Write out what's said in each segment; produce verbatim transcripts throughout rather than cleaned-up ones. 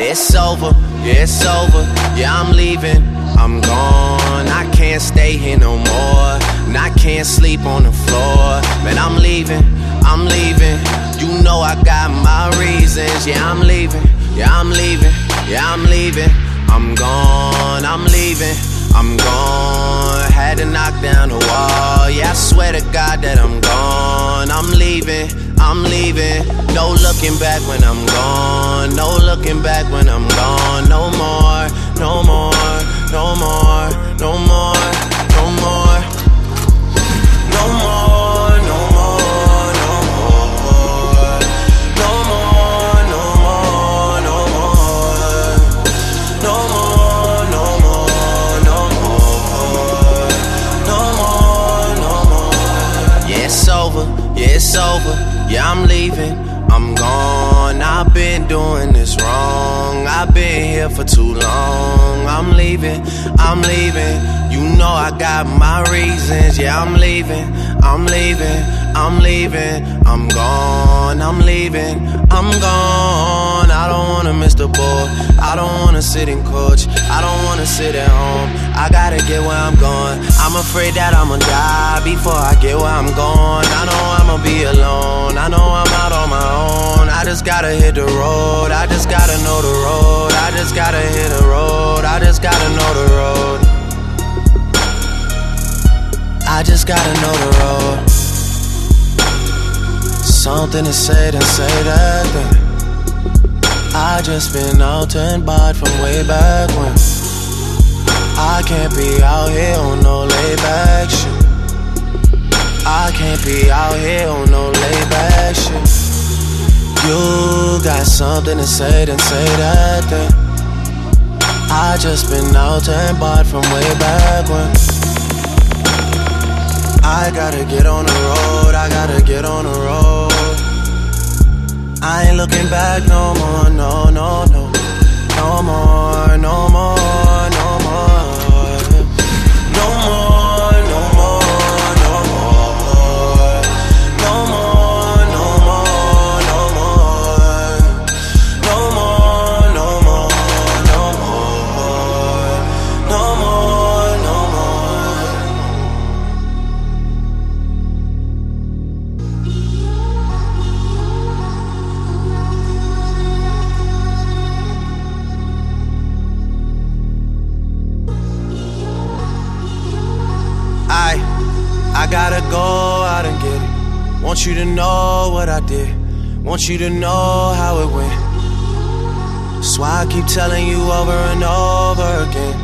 Yeah, it's over, yeah, it's over. Yeah, I'm leaving, I'm gone. I can't stay here no more, and I can't sleep on the floor. Man, I'm leaving, I'm leaving. You know I got my reasons. Yeah, I'm leaving, yeah, I'm leaving, yeah, I'm leaving. I'm gone, I'm leaving, I'm gone. Had to knock down the wall. Yeah, I swear to God that I'm gone. I'm leaving, I'm leaving. No looking back when I'm gone. No looking back when I'm gone. No more, no more, no more, no more, no more, no more, no more, no more, no more, no more, no more, no more, no more, no more, no more, no more. Yeah, it's over, yeah, it's over. Yeah, I'm leaving, I'm gone. I've been doing this wrong. I've been here for too long. I'm leaving, I'm leaving. You know I got my reasons. Yeah, I'm leaving, I'm leaving, I'm leaving. I'm gone, I'm leaving, I'm gone. I don't wanna miss the boat. I don't wanna sit in coach. I don't wanna sit at home. I gotta get where I'm going. I'm afraid that I'ma die before I get where I'm going. I know I'ma be alone. I know I'm out on my own. I just gotta hit the road. I just gotta know the road. I just gotta hit the road. I just gotta know the road. I just gotta know the road. Something to say, then say that thing. I just been out and bought from way back when. I can't be out here on no layback shit. I can't be out here on no layback shit. You got something to say, then say that thing. I just been out and bought from way back when. I gotta get on the road, I gotta get on the road. I ain't looking back no more, no, no, no. No more, no more, no more. No more, no more, no more. No more, no more, no more. No more, no more, no more. No more, no more. I, I gotta go out and get it. Want you to know what I did. Want you to know how it went. That's why I keep telling you over and over again.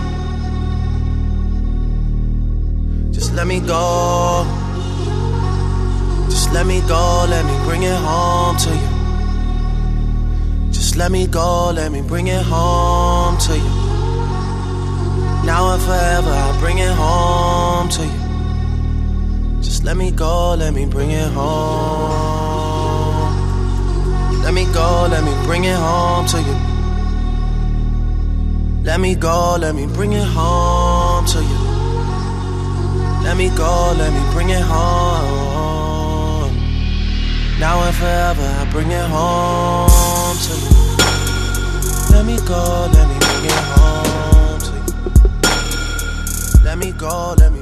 Just let me go. Just let me go, let me bring it home to you. Just let me go, let me bring it home to you. Now and forever, I'll bring it home to you. Just let me go, let me bring it home. Let me go, let me bring it home to you. Let me go, let me bring it home to you. Let me go, let me bring it home. Now and forever, I'll bring it home to you. Let me go, let me bring it home to you. Let me go, let me